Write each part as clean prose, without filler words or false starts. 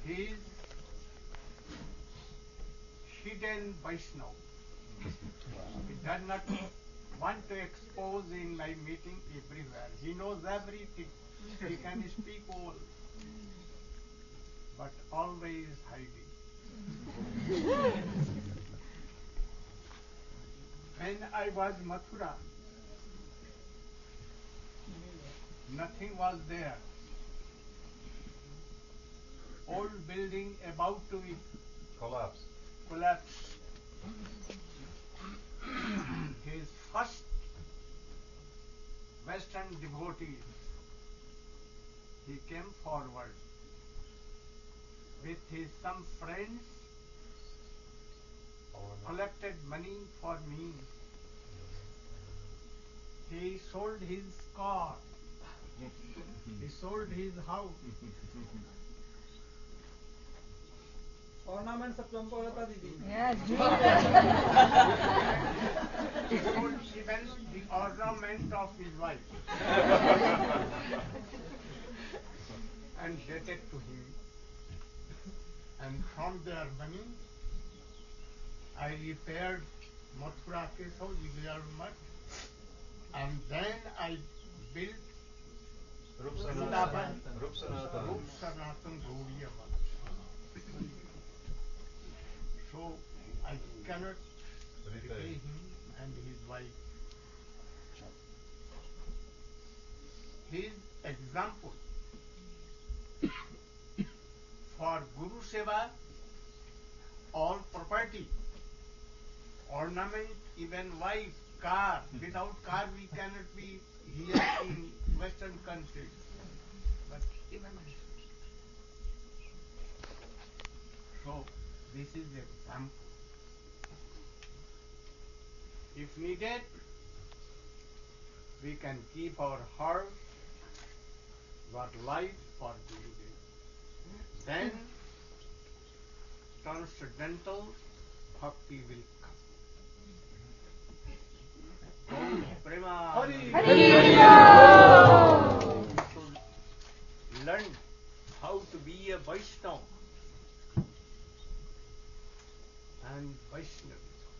He is hidden Vaishnava. He does not want to expose in my meeting everywhere. He knows everything. He can speak all, but always hiding. When I was Mathura, nothing was there. Old building about to Collapse. collapse. His first Western devotees, he came forward with his some friends, collected money for me. He sold his car. He sold his house. Ornaments of Champalata Didi. Yes, He sold even the ornament of his wife and dated to him. And from their money, I repaired Mathura Keshav Vijayar Math, and then I built Rup Vrindavan, Sanatan. Rup Sanatan Gaudiya Math. So I cannot repay him and his wife. His example for Guru Seva, all property, ornament, even wife, car. Without car we cannot be here in Western countries. But even so, this is the example. If needed, we can keep our heart, our life for Gurudev. Then transcendental bhakti will come. Om Prema to learn how to be a Vaishnava and Vaishnavi.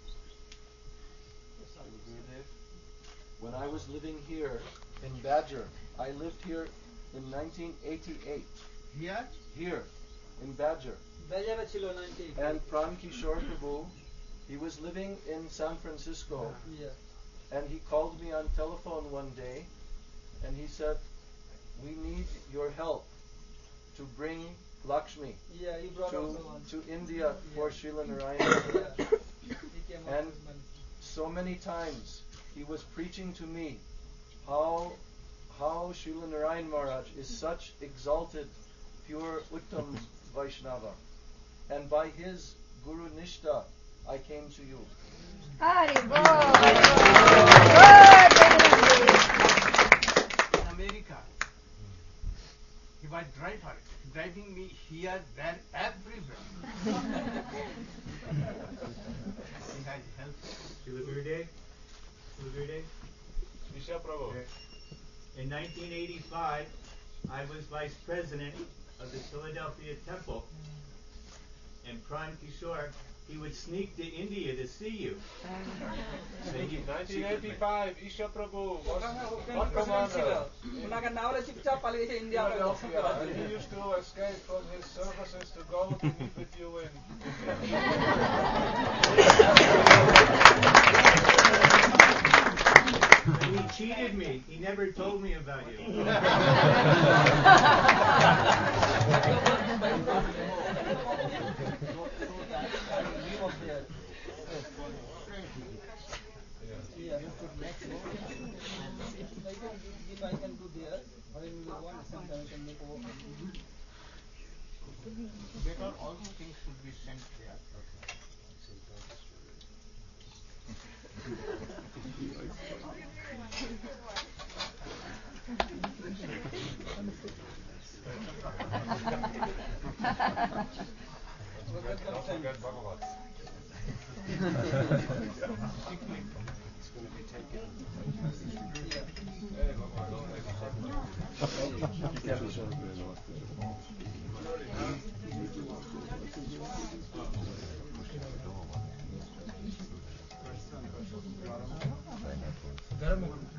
Gurudev, when I was living here in Badger, I lived here in 1988. Here? Here, in Badger. Bajara chilo 98. And Pran Kishore Prabhu, he was living in San Francisco. Yeah. And he called me on telephone one day, and he said, "We need your help to bring Lakshmi Yeah, he brought also one. to India for Srila Narayana." Yeah. He came out And with money. so many times he was preaching to me how Srila Narayan Maharaj is such exalted, pure Uttam Vaishnava. And by his Guru Nishta, I came to you. Hari Bol. In America, he was driver, driving me here, there, everywhere. He has helped. Srila Gurudev, Isha Prabhu. in 1985, I was vice president of the Philadelphia Temple, and Pran Kishore, he would sneak to India to see you. 1985, Isha Prabhu was What commander. Unakan nawala chipchap paligay sa India. Philadelphia, and he used to escape from his services to go to meet with you in And he cheated me. He never told me about you. Yeah. If I can do there, or in the one, sometimes I can make a work. Better all things should be sent there. Don't forget Bhagavat. Hey, Bhagavat, don't make it. German.